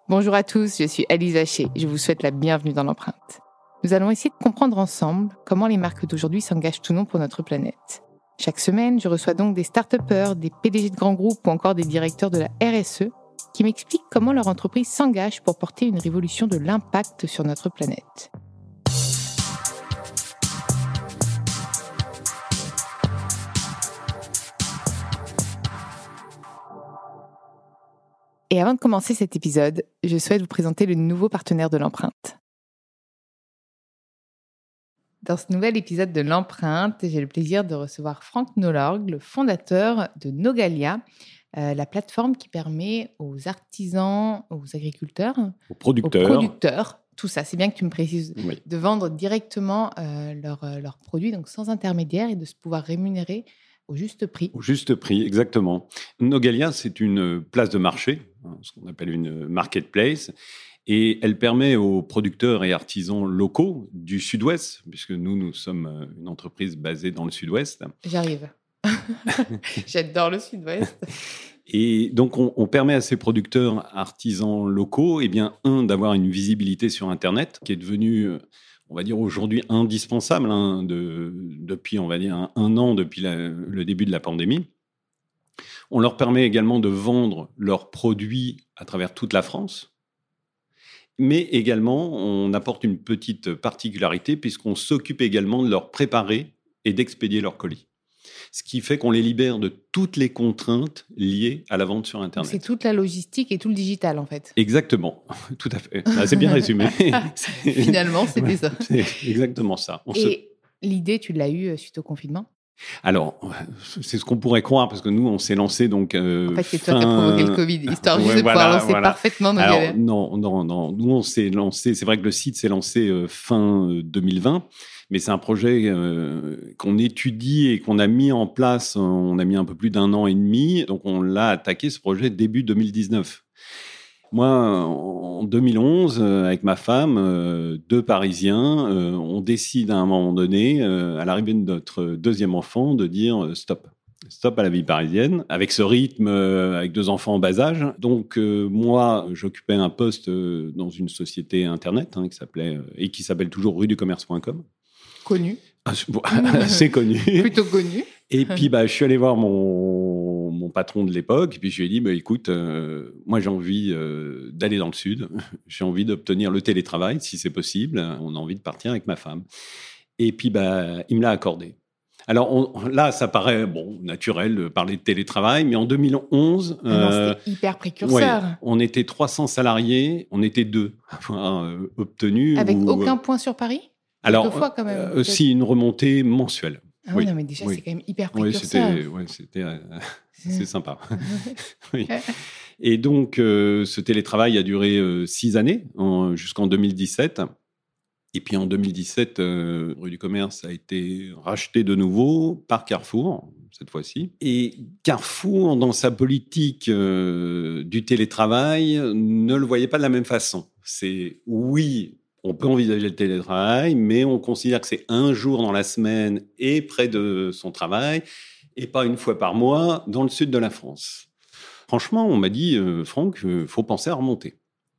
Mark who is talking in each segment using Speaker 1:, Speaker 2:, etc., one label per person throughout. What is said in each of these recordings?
Speaker 1: Bonjour à tous, je suis Alice Haché. Je vous souhaite la bienvenue dans l'empreinte. Nous allons essayer de comprendre ensemble comment les marques d'aujourd'hui s'engagent ou non pour notre planète. Chaque semaine, je reçois donc des start-upers, des PDG de grands groupes ou encore des directeurs de la RSE qui m'expliquent comment leur entreprise s'engage pour porter une révolution de l'impact sur notre planète. Et avant de commencer cet épisode, je souhaite vous présenter le nouveau partenaire de l'empreinte. Dans ce nouvel épisode de l'empreinte, j'ai le plaisir de recevoir Franck Nolorg, le fondateur de Nogalia, la plateforme qui permet aux artisans, aux agriculteurs, aux producteurs, tout ça, c'est bien que tu me précises, oui, de vendre directement leurs produits, donc sans intermédiaire, et de se pouvoir rémunérer au juste prix.
Speaker 2: Au juste prix, exactement. Nogalia, c'est une place de marché, ce qu'on appelle une marketplace, et elle permet aux producteurs et artisans locaux du Sud-Ouest, puisque nous sommes une entreprise basée dans le Sud-Ouest.
Speaker 1: J'arrive. J'adore le Sud-Ouest.
Speaker 2: Et donc, on permet à ces producteurs artisans locaux, d'avoir une visibilité sur Internet, qui est devenue, on va dire aujourd'hui, indispensable depuis, on va dire, un an, depuis le début de la pandémie. On leur permet également de vendre leurs produits à travers toute la France. Mais également, on apporte une petite particularité puisqu'on s'occupe également de leur préparer et d'expédier leurs colis. Ce qui fait qu'on les libère de toutes les contraintes liées à la vente sur Internet.
Speaker 1: C'est toute la logistique et tout le digital, en fait.
Speaker 2: Exactement, tout à fait. C'est bien résumé.
Speaker 1: Finalement, c'était ça.
Speaker 2: C'est exactement ça.
Speaker 1: L'idée, tu l'as eue suite au confinement ?
Speaker 2: Alors, c'est ce qu'on pourrait croire, parce que nous, on s'est lancé donc...
Speaker 1: en fait, c'est toi qui as provoqué le Covid, histoire juste de pouvoir lancer parfaitement nos galères.
Speaker 2: Non. Nous, on s'est lancé... C'est vrai que le site s'est lancé fin 2020, mais c'est un projet qu'on étudie et qu'on a mis en place. On a mis un peu plus d'1 an et demi. Donc, on l'a attaqué, ce projet, début 2019. Moi, en 2011, avec ma femme, 2 Parisiens, on décide à un moment donné, à l'arrivée de notre deuxième enfant, de dire stop. Stop à la vie parisienne, avec ce rythme, avec 2 enfants en bas âge. Donc, moi, j'occupais un poste dans une société Internet qui s'appelle toujours rueducommerce.com.
Speaker 1: Connu.
Speaker 2: C'est connu.
Speaker 1: Plutôt connu.
Speaker 2: Et puis, je suis allé voir mon patron de l'époque, et puis je lui ai dit, écoute, moi j'ai envie d'aller dans le Sud, j'ai envie d'obtenir le télétravail, si c'est possible, on a envie de partir avec ma femme. Et puis, il me l'a accordé. Alors là, ça paraît naturel de parler de télétravail, mais en 2011...
Speaker 1: c'était hyper précurseur.
Speaker 2: Ouais, on était 300 salariés, on était 2 obtenus.
Speaker 1: Avec aucun point sur Paris ?
Speaker 2: Alors,
Speaker 1: fois, quand même,
Speaker 2: si une remontée mensuelle.
Speaker 1: Ah oui, non, mais déjà, c'est quand même hyper précurseur.
Speaker 2: C'est sympa. Oui. Et donc, ce télétravail a duré 6 années, jusqu'en 2017. Et puis, en 2017, Rue du Commerce a été racheté de nouveau par Carrefour, cette fois-ci. Et Carrefour, dans sa politique du télétravail, ne le voyait pas de la même façon. On peut envisager le télétravail, mais on considère que c'est 1 jour dans la semaine et près de son travail, et pas 1 fois par mois dans le sud de la France. Franchement, on m'a dit, Franck, il faut penser à remonter.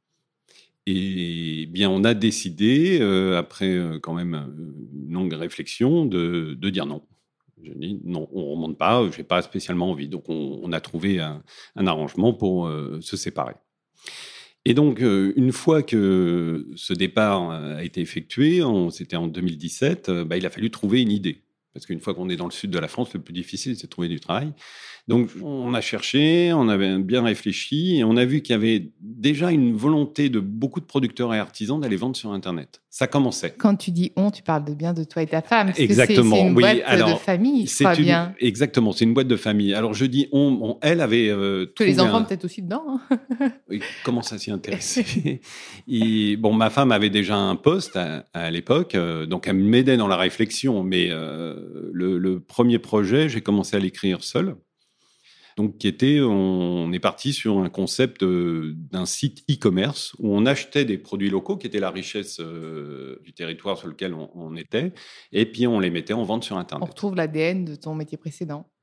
Speaker 2: Et bien, on a décidé, après quand même une longue réflexion, de dire non. Je dis non, on ne remonte pas, je n'ai pas spécialement envie. Donc, on a trouvé un arrangement pour se séparer. Et donc, une fois que ce départ a été effectué, c'était en 2017, il a fallu trouver une idée. Parce qu'une fois qu'on est dans le sud de la France, le plus difficile, c'est de trouver du travail. Donc, on a cherché, on avait bien réfléchi, et on a vu qu'il y avait déjà une volonté de beaucoup de producteurs et artisans d'aller vendre sur Internet. Ça commençait.
Speaker 1: Quand tu dis « on », tu parles bien de toi et ta femme. Parce
Speaker 2: Exactement.
Speaker 1: Que c'est une boîte de famille, je crois bien.
Speaker 2: Exactement, c'est une boîte de famille. Alors, je dis « on », elle avait...
Speaker 1: que les enfants peut-être aussi dedans. Hein.
Speaker 2: Oui, commence à s'y intéresser. Et, ma femme avait déjà un poste à l'époque, donc elle m'aidait dans la réflexion, mais le premier projet, j'ai commencé à l'écrire seul. Donc, on est parti sur un concept d'un site e-commerce où on achetait des produits locaux qui étaient la richesse du territoire sur lequel on était, et puis on les mettait en vente sur Internet.
Speaker 1: On retrouve l'ADN de ton métier précédent.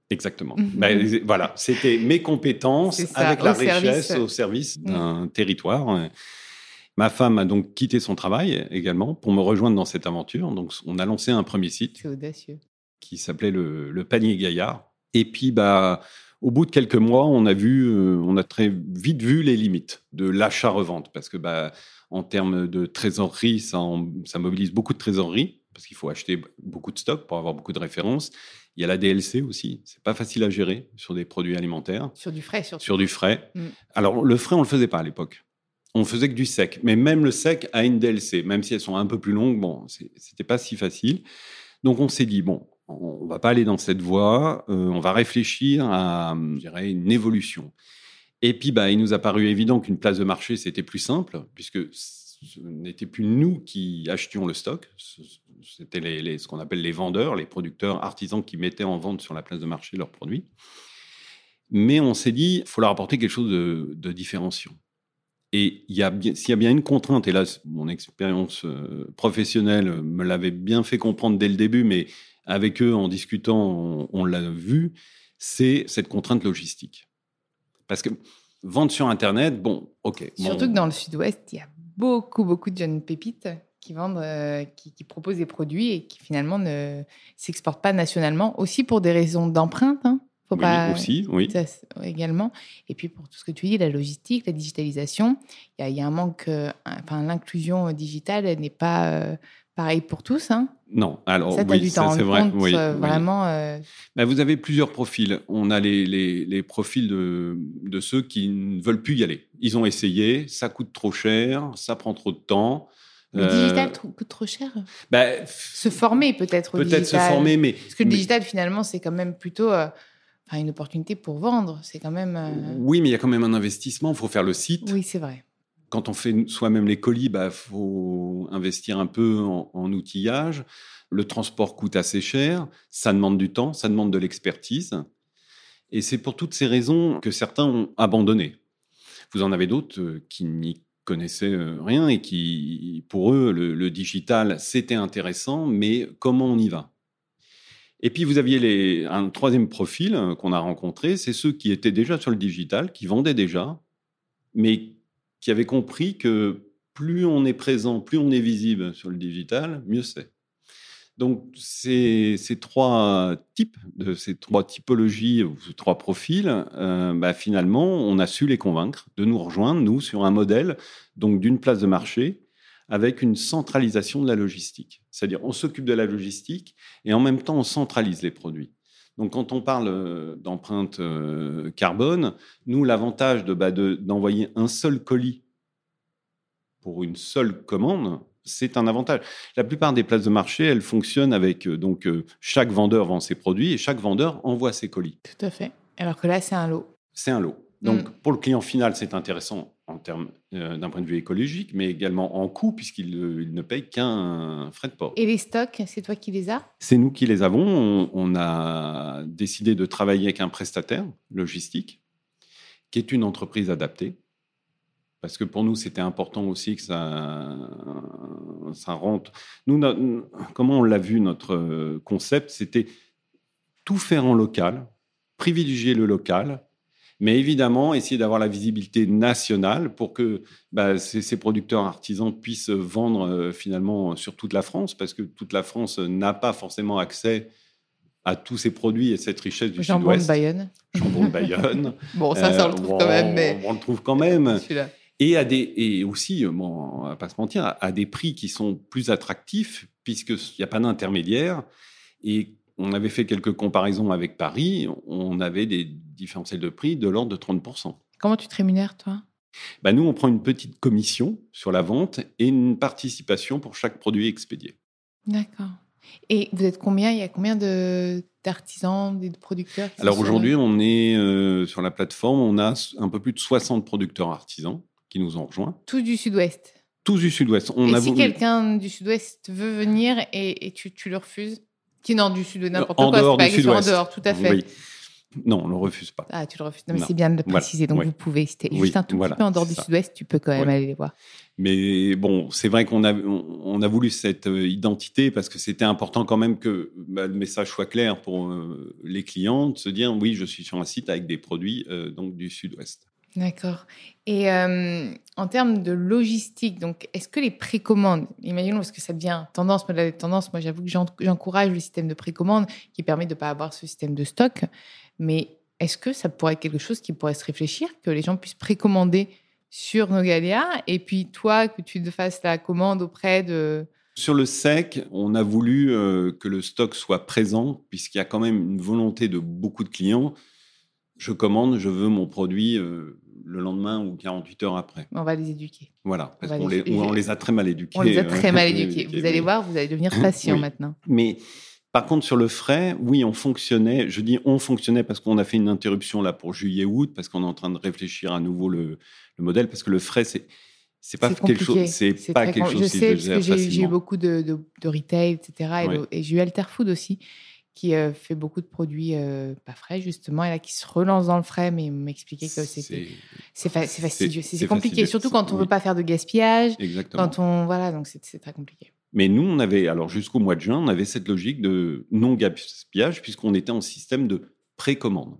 Speaker 2: Exactement. Voilà, c'était mes compétences avec la richesse au service d'un territoire. Ma femme a donc quitté son travail également pour me rejoindre dans cette aventure. Donc, on a lancé un premier site.
Speaker 1: C'est audacieux.
Speaker 2: Qui s'appelait le Panier Gaillard. Et puis, au bout de quelques mois, on a très vite vu les limites de l'achat-revente. Parce que, en termes de trésorerie, ça mobilise beaucoup de trésorerie, parce qu'il faut acheter beaucoup de stocks pour avoir beaucoup de références. Il y a la DLC aussi. C'est pas facile à gérer sur des produits alimentaires.
Speaker 1: Sur du frais, surtout.
Speaker 2: Sur du frais. Alors, le frais, on le faisait pas à l'époque. On faisait que du sec. Mais même le sec a une DLC. Même si elles sont un peu plus longues, c'était pas si facile. Donc, on s'est dit, on ne va pas aller dans cette voie, on va réfléchir à, je dirais, une évolution. Et puis, il nous a paru évident qu'une place de marché, c'était plus simple, puisque ce n'était plus nous qui achetions le stock, c'était ce qu'on appelle les vendeurs, les producteurs artisans qui mettaient en vente sur la place de marché leurs produits. Mais on s'est dit, il faut leur apporter quelque chose de différenciant. Et s'il y a bien une contrainte, et là, mon expérience professionnelle me l'avait bien fait comprendre dès le début, mais avec eux, en discutant, on l'a vu, c'est cette contrainte logistique. Parce que vendre sur Internet, ok.
Speaker 1: Surtout que dans le Sud-Ouest, il y a beaucoup de jeunes pépites qui vendent, qui proposent des produits et qui finalement ne s'exportent pas nationalement, aussi pour des raisons d'empreinte, hein.
Speaker 2: Oui, aussi, oui.
Speaker 1: Ça, également. Et puis, pour tout ce que tu dis, la logistique, la digitalisation, il y a un manque... l'inclusion digitale n'est pas pareille pour tous. Hein.
Speaker 2: Non, alors
Speaker 1: ça,
Speaker 2: oui,
Speaker 1: ça c'est vrai.
Speaker 2: Oui,
Speaker 1: vraiment...
Speaker 2: vous avez plusieurs profils. On a les profils de ceux qui ne veulent plus y aller. Ils ont essayé, ça coûte trop cher, ça prend trop de temps.
Speaker 1: Le digital coûte trop cher. Se former peut-être au digital.
Speaker 2: Peut-être se former, mais...
Speaker 1: Parce que le digital, finalement, c'est quand même plutôt... une opportunité pour vendre, c'est quand même...
Speaker 2: Oui, mais il y a quand même un investissement, il faut faire le site.
Speaker 1: Oui, c'est vrai.
Speaker 2: Quand on fait soi-même les colis, faut investir un peu en outillage. Le transport coûte assez cher, ça demande du temps, ça demande de l'expertise. Et c'est pour toutes ces raisons que certains ont abandonné. Vous en avez d'autres qui n'y connaissaient rien et qui, pour eux, le digital, c'était intéressant, mais comment on y va ? Et puis, vous aviez un troisième profil qu'on a rencontré, c'est ceux qui étaient déjà sur le digital, qui vendaient déjà, mais qui avaient compris que plus on est présent, plus on est visible sur le digital, mieux c'est. Donc, ces trois typologies, ou ces trois profils, finalement, on a su les convaincre de nous rejoindre, nous, sur un modèle donc d'une place de marché, avec une centralisation de la logistique. C'est-à-dire, on s'occupe de la logistique et en même temps, on centralise les produits. Donc, quand on parle d'empreinte carbone, nous, l'avantage d'envoyer un seul colis pour une seule commande, c'est un avantage. La plupart des places de marché, elles fonctionnent avec chaque vendeur vend ses produits et chaque vendeur envoie ses colis.
Speaker 1: Tout à fait. Alors que là, c'est un lot.
Speaker 2: C'est un lot. Donc, pour le client final, c'est intéressant en termes d'un point de vue écologique, mais également en coût, puisqu'il ne paye qu'un frais de port.
Speaker 1: Et les stocks, c'est toi qui les as ?
Speaker 2: C'est nous qui les avons. On a décidé de travailler avec un prestataire logistique, qui est une entreprise adaptée, parce que pour nous, c'était important aussi que ça rentre. Nous, comment on l'a vu, notre concept, c'était tout faire en local, privilégier le local, mais évidemment, essayer d'avoir la visibilité nationale pour que ces producteurs artisans puissent vendre finalement sur toute la France, parce que toute la France n'a pas forcément accès à tous ces produits et cette richesse du Sud-Ouest. Jambon de Bayonne.
Speaker 1: Bon, ça, on le trouve quand même. Mais...
Speaker 2: On le trouve quand même. Et aussi, on ne va pas se mentir, à des prix qui sont plus attractifs, puisqu'il n'y a pas d'intermédiaire. Et on avait fait quelques comparaisons avec Paris, on avait des différentiels de prix de l'ordre de 30%.
Speaker 1: Comment tu te rémunères, toi ?
Speaker 2: Nous, on prend une petite commission sur la vente et une participation pour chaque produit expédié.
Speaker 1: D'accord. Et vous êtes combien ? Il y a combien d'artisans, de producteurs ?
Speaker 2: Alors aujourd'hui, on est sur la plateforme, on a un peu plus de 60 producteurs artisans qui nous ont rejoints.
Speaker 1: Tous du Sud-Ouest ? Tous
Speaker 2: du Sud-Ouest.
Speaker 1: Si quelqu'un du Sud-Ouest veut venir et tu le refuses ? Qui non, du Sud, n'importe
Speaker 2: en
Speaker 1: quoi,
Speaker 2: dehors
Speaker 1: c'est pas
Speaker 2: du Sud-Ouest.
Speaker 1: En dehors, tout à fait.
Speaker 2: Oui. Non, on ne le refuse pas.
Speaker 1: Ah, tu le refuses. Non, mais
Speaker 2: Non.
Speaker 1: c'est bien de le
Speaker 2: Voilà.
Speaker 1: préciser. Donc,
Speaker 2: Oui.
Speaker 1: vous pouvez. C'était
Speaker 2: Oui,
Speaker 1: juste un tout
Speaker 2: voilà,
Speaker 1: petit peu en dehors du
Speaker 2: c'est ça.
Speaker 1: sud-ouest, tu peux quand même
Speaker 2: Oui.
Speaker 1: aller les voir.
Speaker 2: Mais bon, c'est vrai qu'on a voulu cette identité parce que c'était important quand même que le message soit clair pour les clients, de se dire oui, je suis sur un site avec des produits donc du Sud-Ouest.
Speaker 1: D'accord. Et en termes de logistique, donc, est-ce que les précommandes, imaginons parce que ça devient tendance, moi j'avoue que j'encourage le système de précommande qui permet de ne pas avoir ce système de stock, mais est-ce que ça pourrait être quelque chose qui pourrait se réfléchir, que les gens puissent précommander sur Nogalia et puis toi, que tu te fasses la commande auprès de...
Speaker 2: Sur le sec, on a voulu que le stock soit présent puisqu'il y a quand même une volonté de beaucoup de clients. Je commande, je veux mon produit le lendemain ou 48 heures après.
Speaker 1: On va les éduquer.
Speaker 2: Voilà, parce qu'on les a très mal éduqués.
Speaker 1: On les a très mal éduqués. Vous allez voir, vous allez devenir patient
Speaker 2: oui.
Speaker 1: maintenant.
Speaker 2: Mais par contre, sur le frais, oui, on fonctionnait. Je dis on fonctionnait parce qu'on a fait une interruption là pour juillet-août, parce qu'on est en train de réfléchir à nouveau le modèle, parce que le frais, c'est pas quelque chose, c'est pas quelque chose.
Speaker 1: Je sais parce que j'ai eu beaucoup de retail, etc.
Speaker 2: Oui.
Speaker 1: Et j'ai eu Alterfood aussi, qui fait beaucoup de produits pas frais justement, et là qui se relance dans le frais, mais il m'expliquait que c'est fastidieux, c'est compliqué, fastidieux. Surtout quand on veut pas faire de gaspillage.
Speaker 2: Exactement.
Speaker 1: Donc c'est très compliqué.
Speaker 2: Mais nous, on avait, alors jusqu'au mois de juin, on avait cette logique de non-gaspillage puisqu'on était en système de précommande.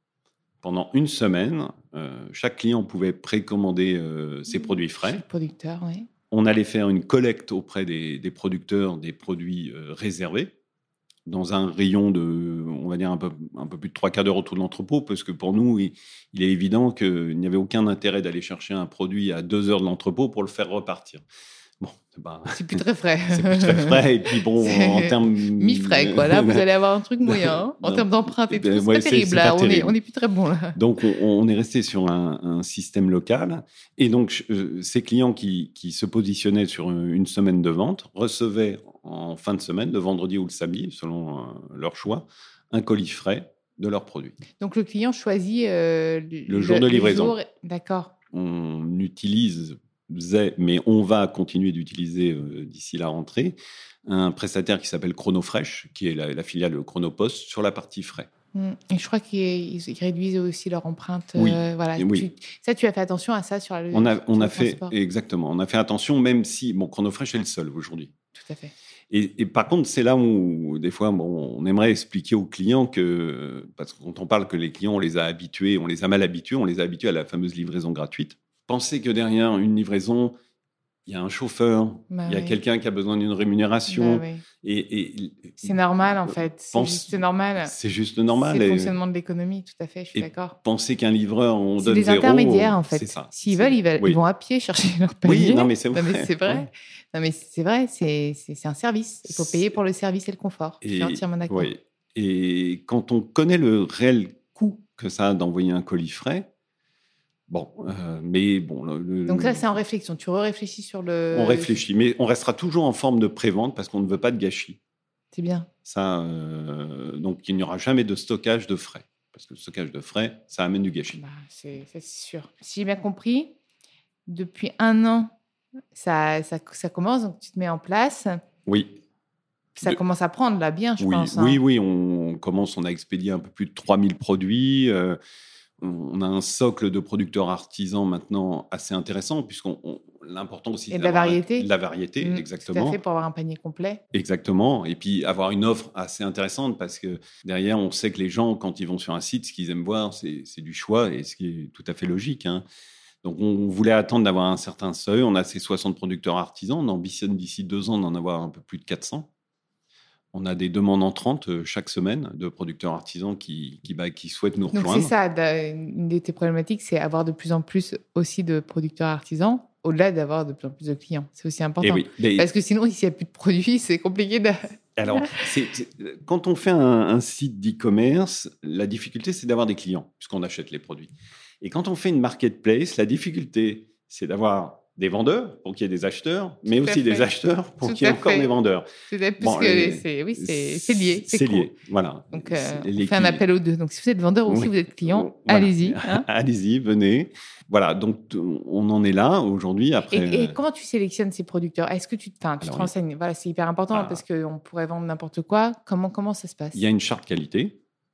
Speaker 2: Pendant une semaine, chaque client pouvait précommander ses produits frais.
Speaker 1: Chaque producteur, oui.
Speaker 2: On allait faire une collecte auprès des producteurs des produits réservés dans un rayon de, on va dire, un peu plus de 3/4 d'heure autour de l'entrepôt, parce que pour nous, il est évident qu'il n'y avait aucun intérêt d'aller chercher un produit à 2 heures de l'entrepôt pour le faire repartir. Bon,
Speaker 1: c'est plus très frais.
Speaker 2: C'est plus très frais. Et puis bon, en termes...
Speaker 1: Mi-frais, quoi. Là, vous allez avoir un truc moyen. Hein. En termes d'empreinte et tout, c'est pas terrible. Là. On est plus très bon, là.
Speaker 2: Donc, on est resté sur un système local. Et donc, ces clients qui se positionnaient sur une semaine de vente recevaient en fin de semaine, le vendredi ou le samedi, selon leur choix, un colis frais de leurs produits.
Speaker 1: Donc, le client choisit
Speaker 2: le jour de livraison.
Speaker 1: D'accord.
Speaker 2: On utilise... mais on va continuer d'utiliser d'ici la rentrée un prestataire qui s'appelle Chronofresh, qui est la filiale Chronopost sur la partie frais.
Speaker 1: Et je crois qu'ils réduisent aussi leur empreinte.
Speaker 2: Oui.
Speaker 1: Voilà.
Speaker 2: Oui.
Speaker 1: Tu as fait attention à ça sur la
Speaker 2: on a fait exactement. On a fait attention, même si Chronofresh est le seul aujourd'hui.
Speaker 1: Tout à fait.
Speaker 2: Et par contre, c'est là où des fois, on aimerait expliquer aux clients que, parce que quand on parle que les clients, on les a mal habitués, on les a habitués à la fameuse livraison gratuite. Pensez que derrière une livraison, il y a un chauffeur, il y a quelqu'un qui a besoin d'une rémunération. Et
Speaker 1: c'est normal, en fait. C'est juste normal.
Speaker 2: C'est juste normal.
Speaker 1: C'est le fonctionnement de l'économie, tout à fait, je suis d'accord.
Speaker 2: Pensez qu'un livreur, on donne 0.
Speaker 1: C'est des intermédiaires, en fait.
Speaker 2: C'est ça.
Speaker 1: S'ils veulent, ils vont à pied chercher leur panier.
Speaker 2: Oui, non, mais c'est vrai.
Speaker 1: Non, mais c'est vrai. Non, mais c'est vrai, c'est un service. Il faut payer pour le service et le confort. Je suis entièrement d'accord.
Speaker 2: Oui. Et quand on connaît le réel coût que ça a d'envoyer un colis frais, mais bon...
Speaker 1: Donc ça, c'est en réflexion. Tu réfléchis sur le...
Speaker 2: On réfléchit, mais on restera toujours en forme de pré-vente parce qu'on ne veut pas de gâchis.
Speaker 1: C'est bien.
Speaker 2: Ça, donc, il n'y aura jamais de stockage de frais. Parce que le stockage de frais, ça amène du gâchis.
Speaker 1: C'est sûr. Si j'ai bien compris, depuis 1 an, ça commence, donc tu te mets en place.
Speaker 2: Oui.
Speaker 1: Ça commence à prendre, là, bien, je pense.
Speaker 2: Oui, on a expédié un peu plus de 3000 produits. On a un socle de producteurs artisans maintenant assez intéressant, l'important aussi,
Speaker 1: c'est de la variété.
Speaker 2: La variété, exactement.
Speaker 1: Tout à fait, pour avoir un panier complet.
Speaker 2: Exactement. Et puis avoir une offre assez intéressante, parce que derrière, on sait que les gens, quand ils vont sur un site, ce qu'ils aiment voir, c'est du choix, et ce qui est tout à fait logique. Hein. Donc, on voulait attendre d'avoir un certain seuil. On a ces 60 producteurs artisans. On ambitionne d'ici 2 ans d'en avoir un peu plus de 400. On a des demandes entrantes chaque semaine de producteurs artisans qui souhaitent nous rejoindre.
Speaker 1: Donc, c'est ça. Une de tes problématiques, c'est avoir de plus en plus aussi de producteurs artisans, au-delà d'avoir de plus en plus de clients. C'est aussi important. Parce que sinon, s'il n'y a plus de produits, c'est compliqué de...
Speaker 2: Alors, quand on fait un site d'e-commerce, la difficulté, c'est d'avoir des clients, puisqu'on achète les produits. Et quand on fait une marketplace, la difficulté, c'est d'avoir des vendeurs pour qu'il y ait des acheteurs, mais aussi des acheteurs pour qu'il y ait encore des vendeurs.
Speaker 1: C'est lié.
Speaker 2: C'est lié, voilà.
Speaker 1: Donc, on fait un appel aux deux. Donc, si vous êtes vendeur ou si vous êtes client, allez-y. Hein.
Speaker 2: Allez-y, venez. Voilà, donc on en est là aujourd'hui. Après...
Speaker 1: Et comment tu sélectionnes ces producteurs ? Est-ce que tu te renseignes ? Voilà, c'est hyper important parce qu'on pourrait vendre n'importe quoi. Comment ça se passe ?
Speaker 2: Il y a une charte qualité.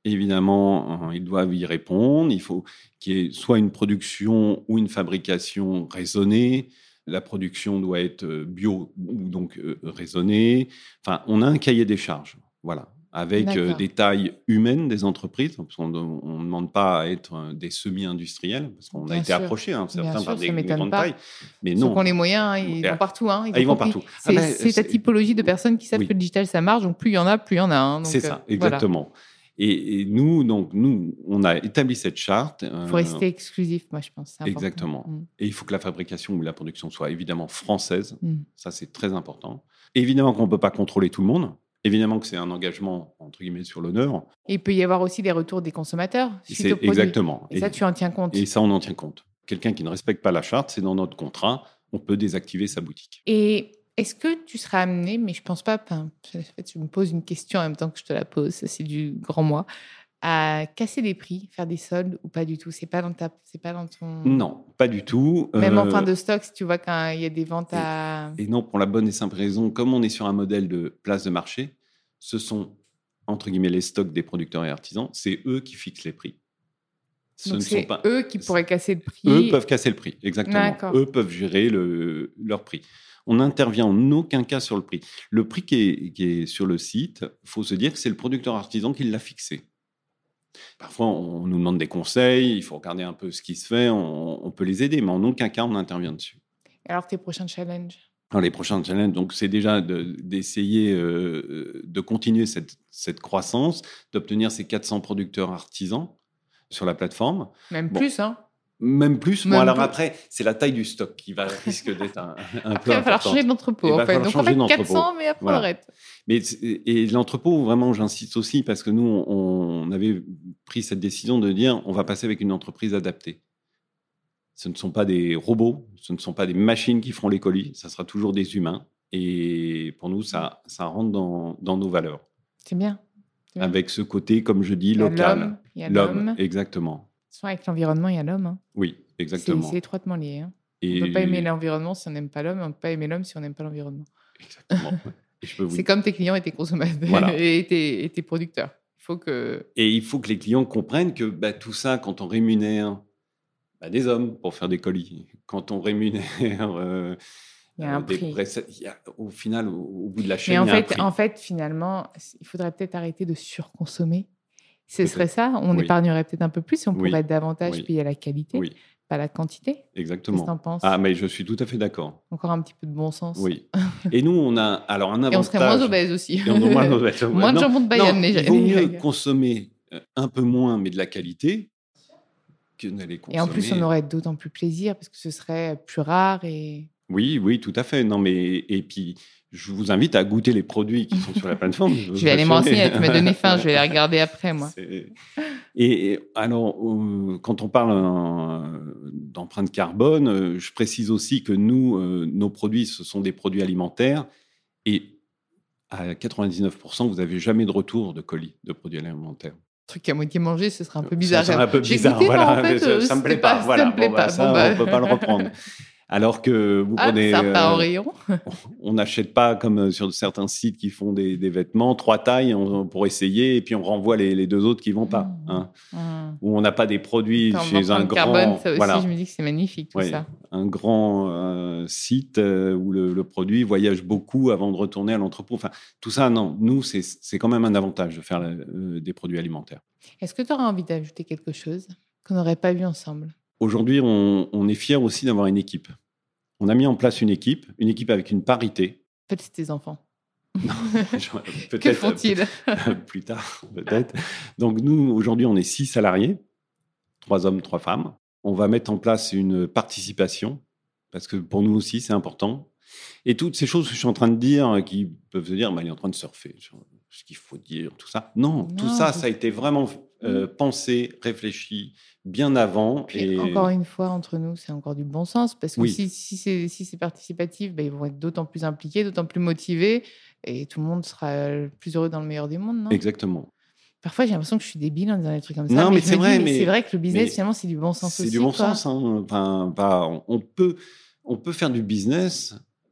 Speaker 2: Évidemment, ils doivent y répondre. Il faut qu'il y ait soit une production ou une fabrication raisonnée. La production doit être bio ou donc raisonnée. Enfin, on a un cahier des charges, voilà, avec des tailles humaines des entreprises, parce qu'on ne demande pas à être des semi-industriels, parce qu'on a été approché, certains par des grandes tailles. Mais non.
Speaker 1: Ceux qui ont les moyens, ils vont partout.
Speaker 2: Ils vont partout.
Speaker 1: C'est ta typologie de personnes qui savent que le digital, ça marche, donc plus il y en a, plus il y en a.
Speaker 2: C'est ça, exactement. Voilà. Et nous, on a établi cette charte.
Speaker 1: Il faut rester exclusif, moi, je pense. C'est
Speaker 2: exactement. Et il faut que la fabrication ou la production soit évidemment française. Ça, c'est très important. Évidemment qu'on ne peut pas contrôler tout le monde. Évidemment que c'est un engagement, entre guillemets, sur l'honneur.
Speaker 1: Et il peut y avoir aussi des retours des consommateurs suite au produit.
Speaker 2: Exactement.
Speaker 1: Et ça, tu en tiens compte.
Speaker 2: Et ça, on en tient compte. Quelqu'un qui ne respecte pas la charte, c'est dans notre contrat, on peut désactiver sa boutique.
Speaker 1: Et est-ce que tu seras amené, mais je ne pense pas, en fait, je me pose une question en même temps que je te la pose, ça c'est du grand moi, à casser les prix, faire des soldes ou pas du tout? C'est pas dans ton...
Speaker 2: Non, pas du tout.
Speaker 1: Même en fin de stock, si tu vois quand il y a des ventes à...
Speaker 2: Et non, pour la bonne et simple raison, comme on est sur un modèle de place de marché, ce sont, entre guillemets, les stocks des producteurs et artisans, c'est eux qui fixent les prix.
Speaker 1: Donc c'est eux qui pourraient casser le prix.
Speaker 2: Eux peuvent casser le prix, exactement. D'accord. Eux peuvent gérer leur prix. On n'intervient en aucun cas sur le prix. Le prix qui est sur le site, il faut se dire que c'est le producteur artisan qui l'a fixé. Parfois, on nous demande des conseils, il faut regarder un peu ce qui se fait, on peut les aider, mais en aucun cas, on intervient dessus.
Speaker 1: Et alors, tes prochains challenges?
Speaker 2: Alors, les prochains challenges, donc, c'est déjà d'essayer de continuer cette croissance, d'obtenir ces 400 producteurs artisans sur la plateforme.
Speaker 1: Même plus, hein?
Speaker 2: Même plus. Bon, alors après, c'est la taille du stock qui risque d'être un peu
Speaker 1: important. Il va falloir changer d'entrepôt, en fait. Donc, en fait, 400, mais après, on arrête.
Speaker 2: Et l'entrepôt, vraiment, j'insiste aussi, parce que nous, on avait pris cette décision de dire on va passer avec une entreprise adaptée. Ce ne sont pas des robots, ce ne sont pas des machines qui feront les colis, ça sera toujours des humains. Et pour nous, ça rentre dans nos valeurs.
Speaker 1: C'est bien.
Speaker 2: Avec ce côté, comme je dis, local.
Speaker 1: Il y a l'homme.
Speaker 2: Exactement.
Speaker 1: Avec l'environnement, il y a l'homme. Hein.
Speaker 2: Oui, exactement.
Speaker 1: C'est étroitement lié. Hein. On ne peut pas aimer l'environnement si on n'aime pas l'homme, on ne peut pas aimer l'homme si on n'aime pas l'environnement.
Speaker 2: Exactement.
Speaker 1: C'est comme tes clients et tes consommateurs et tes producteurs.
Speaker 2: Et il faut que les clients comprennent que tout ça, quand on rémunère des hommes pour faire des colis, quand on rémunère
Speaker 1: il y a un prix.
Speaker 2: Au final, au bout de la chaîne,
Speaker 1: il y a un
Speaker 2: prix.
Speaker 1: En fait, finalement, il faudrait peut-être arrêter de surconsommer. Ce serait ça, on épargnerait peut-être un peu plus si on pourrait davantage payer la qualité, pas la quantité.
Speaker 2: Exactement.
Speaker 1: Qu'est-ce que t'en penses?
Speaker 2: Mais je suis tout à fait d'accord.
Speaker 1: Encore un petit peu de bon sens.
Speaker 2: Oui. Et nous, on a alors un avantage.
Speaker 1: Et on serait moins obèses aussi.
Speaker 2: Moins
Speaker 1: de jambon de Bayonne.
Speaker 2: Il vaut mieux consommer un peu moins, mais de la qualité, que d'aller consommer.
Speaker 1: Et en plus, on aurait d'autant plus plaisir parce que ce serait plus rare et...
Speaker 2: Oui, tout à fait. Non, mais et puis je vous invite à goûter les produits qui sont sur la plateforme.
Speaker 1: Je vais aller me renseigner. Tu m'as donné faim. Je vais les regarder après, moi.
Speaker 2: Et alors, quand on parle d'empreinte carbone, je précise aussi que nous, nos produits, ce sont des produits alimentaires et à 99%, vous n'avez jamais de retour de colis de produits alimentaires.
Speaker 1: Truc à moitié mangé, ce serait un peu bizarre.
Speaker 2: Ça serait un peu bizarre.
Speaker 1: Voilà. En fait,
Speaker 2: ça me plaît pas. Voilà.
Speaker 1: Ça me plaît pas.
Speaker 2: On ne peut pas le reprendre. Alors que vous prenez,
Speaker 1: ça part au rayon.
Speaker 2: On n'achète pas comme sur certains sites qui font des vêtements, 3 tailles pour essayer, et puis on renvoie les 2 autres qui vont pas. Où on n'a pas des produits chez un grand.
Speaker 1: Carbone, ça aussi, je me dis que c'est magnifique tout ça.
Speaker 2: Un grand site où le produit voyage beaucoup avant de retourner à l'entrepôt. Enfin, tout ça, non. Nous, c'est quand même un avantage de faire des produits alimentaires.
Speaker 1: Est-ce que tu aurais envie d'ajouter quelque chose qu'on n'aurait pas vu ensemble?
Speaker 2: Aujourd'hui, on est fiers aussi d'avoir une équipe. On a mis en place une équipe avec une parité.
Speaker 1: En fait, c'est tes enfants.
Speaker 2: Non, peut-être,
Speaker 1: que font-ils
Speaker 2: plus tard, peut-être. Donc, nous, aujourd'hui, on est 6 salariés, 3 hommes, 3 femmes. On va mettre en place une participation, parce que pour nous aussi, c'est important. Et toutes ces choses que je suis en train de dire, qui peuvent se dire, il est en train de surfer, ce qu'il faut dire, tout ça. Non, tout ça, ça a été vraiment pensé, réfléchi, bien avant.
Speaker 1: Et encore une fois, entre nous, c'est encore du bon sens, parce que si c'est participatif, ils vont être d'autant plus impliqués, d'autant plus motivés, et tout le monde sera plus heureux dans le meilleur des mondes, non?
Speaker 2: Exactement.
Speaker 1: Parfois, j'ai l'impression que je suis débile en disant des trucs comme ça.
Speaker 2: Non, mais c'est vrai.
Speaker 1: C'est vrai que le business, finalement, c'est du bon sens aussi.
Speaker 2: C'est du bon sens. Hein. On peut faire du business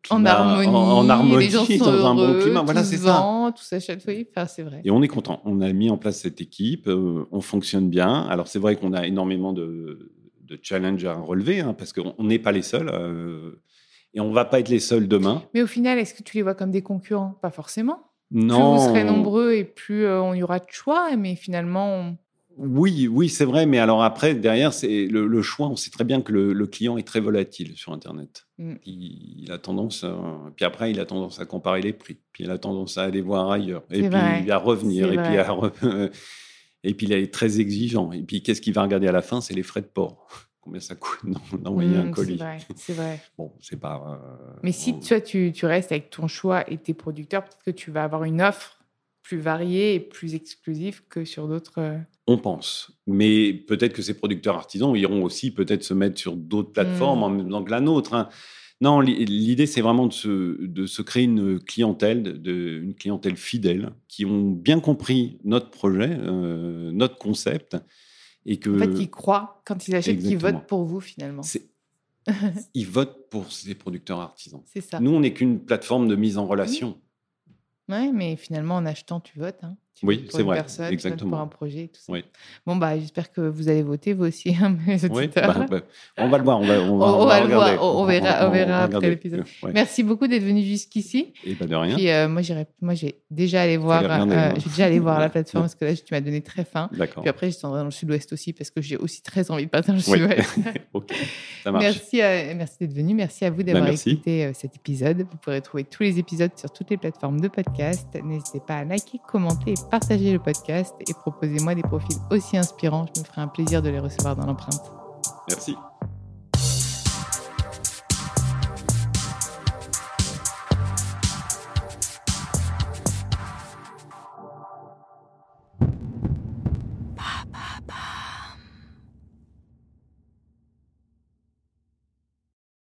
Speaker 2: climat, en harmonie,
Speaker 1: les gens sont
Speaker 2: dans un
Speaker 1: heureux,
Speaker 2: bon climat. Voilà, c'est ça.
Speaker 1: Tout s'achète, oui, enfin, c'est vrai.
Speaker 2: Et on est content. On a mis en place cette équipe, on fonctionne bien. Alors, c'est vrai qu'on a énormément de challenges à relever, hein, parce qu'on n'est pas les seuls. Et on ne va pas être les seuls demain.
Speaker 1: Mais au final, est-ce que tu les vois comme des concurrents? Pas forcément.
Speaker 2: Non.
Speaker 1: Plus vous serez nombreux et plus il y aura de choix, mais finalement...
Speaker 2: Oui, c'est vrai. Mais alors après, derrière, c'est le choix. On sait très bien que le client est très volatile sur Internet. Il a tendance, puis après, il a tendance à comparer les prix. Puis il a tendance à aller voir ailleurs. Et puis à revenir. Et puis il est très exigeant. Et puis qu'est-ce qu'il va regarder à la fin? C'est les frais de port. Combien ça coûte d'envoyer un colis.
Speaker 1: C'est vrai.
Speaker 2: Bon, c'est pas...
Speaker 1: Mais si toi, tu restes avec ton choix et tes producteurs, peut-être que tu vas avoir une offre plus variée et plus exclusive que sur d'autres...
Speaker 2: On pense. Mais peut-être que ces producteurs artisans iront aussi peut-être se mettre sur d'autres plateformes en même temps que la nôtre. Hein. Non, l'idée, c'est vraiment de se créer une clientèle, une clientèle fidèle, qui ont bien compris notre projet, notre concept. Et que,
Speaker 1: en fait, ils croient quand ils achètent, qu'ils votent pour vous, finalement.
Speaker 2: Ils votent pour ces producteurs artisans.
Speaker 1: C'est ça.
Speaker 2: Nous, on n'est qu'une plateforme de mise en relation.
Speaker 1: Oui, mais finalement, en achetant, tu votes. Hein. Tu
Speaker 2: oui,
Speaker 1: votes pour
Speaker 2: c'est
Speaker 1: une
Speaker 2: vrai.
Speaker 1: personne,
Speaker 2: Exactement.
Speaker 1: tu votes pour un projet et tout ça.
Speaker 2: Oui.
Speaker 1: Bon, j'espère que vous allez voter, vous aussi, hein, mes auditeurs.
Speaker 2: On va le voir. On
Speaker 1: va le
Speaker 2: regarder.
Speaker 1: voir. On verra après l'épisode.
Speaker 2: Ouais.
Speaker 1: Merci beaucoup d'être venu jusqu'ici.
Speaker 2: Et de rien.
Speaker 1: Puis moi, j'ai déjà allé voir. J'ai déjà allé voir la plateforme parce que là, tu m'as donné très faim.
Speaker 2: D'accord.
Speaker 1: Puis après, je descendrai dans le Sud-Ouest aussi parce que j'ai aussi très envie de partir dans le Sud-Ouest.
Speaker 2: Ok, ça marche.
Speaker 1: Merci d'être venu. Merci à vous d'avoir écouté cet épisode. Vous pourrez trouver tous les épisodes sur toutes les plateformes de podcast. N'hésitez pas à liker, commenter et partager le podcast et proposez-moi des profils aussi inspirants. Je me ferai un plaisir de les recevoir dans l'empreinte.
Speaker 2: Merci.